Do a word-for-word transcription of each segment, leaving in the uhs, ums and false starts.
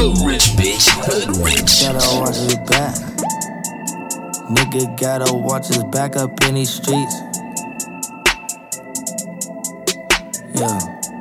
Hood rich, bitch. Hood rich. Gotta watch his back. Nigga gotta watch his back up in these streets. Yeah.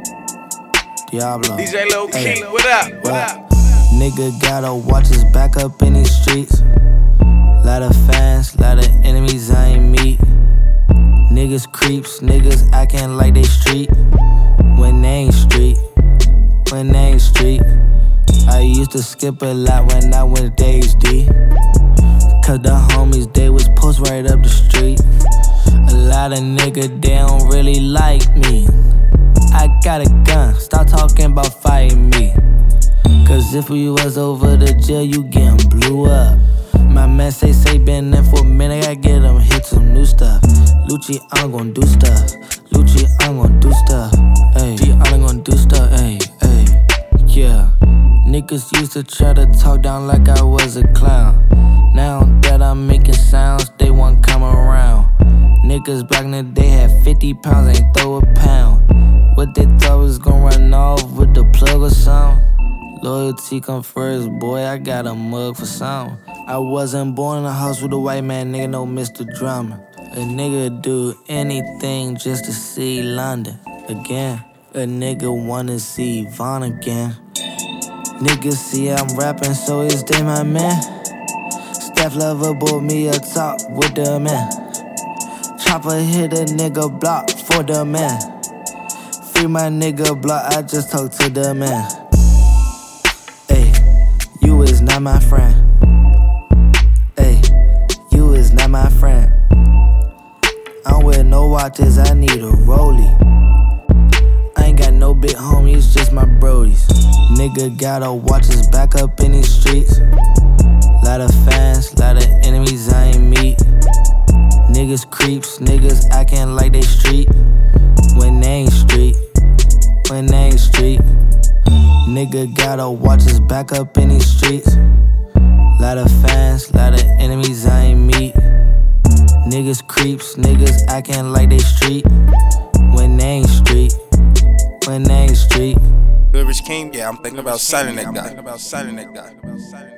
Diablo. D J Lil Hey. King, what up? What up? Nigga gotta watch his back up in these streets. Lot of fans, lot of enemies I ain't meet. Niggas creeps, niggas acting like they street. When they ain't street, when they ain't street. I used to skip a lot when I went to H D. Cause the homies, they was post right up the street. A lot of niggas, they don't really like me. I got a gun, stop talking about fighting me. Cause if we was over the jail, you getting blew up. My man say, say been there for a minute, I get him hit some new stuff. Lucci, I'm gon' do stuff. Lucci, I'm gon' do stuff. Ayy, I'm gon' do stuff, ayy, ayy, yeah. Niggas used to try to talk down like I was a clown. Now that I'm making sounds, they won't come around. Niggas back in the day had fifty pounds, ain't throw a pound. What they thought was gon' run off with the plug or something? Loyalty come first, boy, I got a mug for something. I wasn't born in a house with a white man, nigga, no Mister Drummer. A nigga do anything just to see London again. A nigga wanna see Vaughn again. Niggas see I'm rapping, so is they my man. Steph Lover bought me a top with the man. Chopper hit a nigga block for the man. Free my nigga block, I just talk to the man. Ayy, you is not my friend. Ayy, you is not my friend. I don't wear no watches, I need a rollie. I ain't got no big homies, just my brodies. Nigga gotta watch his back up in these streets. Lot of fans, lot of enemies I ain't meet. Niggas creeps, niggas acting like they street. When they ain't street, when they ain't street. Nigga gotta watch his back up in these streets. Lot of fans, lot of enemies I ain't meet. Niggas creeps, niggas acting like they street. When they ain't street, when they ain't street. Hood Rich King, yeah, I'm thinking about signing that guy.